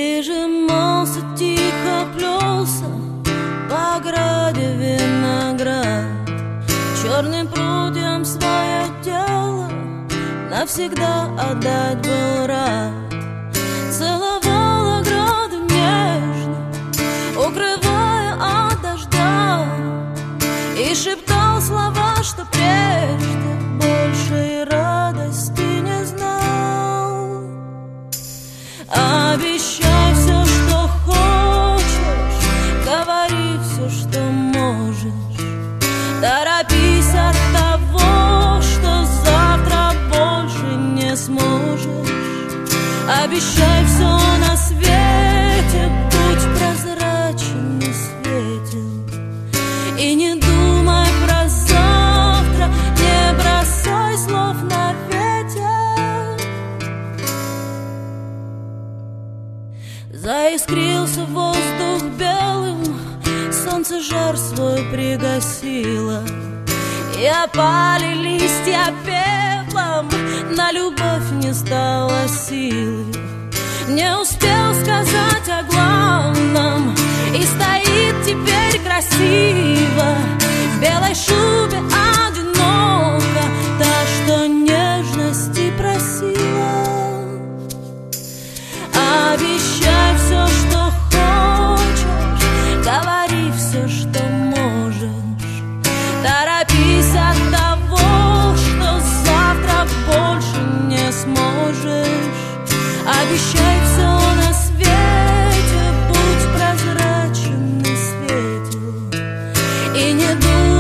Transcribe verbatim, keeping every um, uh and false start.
Прижимался, тихо плелся по ограде виноград, черным прутьям свое тело навсегда отдать был рад. Целовал ограду нежно, укрывая от дождя, и шептал слова, что прежде большей радости не знал. Обещай все, что хочешь, говори все, что можешь, торопись от того, что завтра больше не сможешь. Обещай все на свете, будь прозрачен и светел, и не думай про завтра, не бросай слов на ветер. Заискрился воздух белым, солнце жар свой пригасило, и опали листья пеплом, на любовь не стало силы. Не успел сказать о главном, и стоит теперь красиво в белой шубе одиноко та, что нежности просила. Обещай все, что хочешь, говори все, что можешь, торопись от того, что завтра больше не сможешь. Обещай все на свете, будь прозрачен и светел, и не думай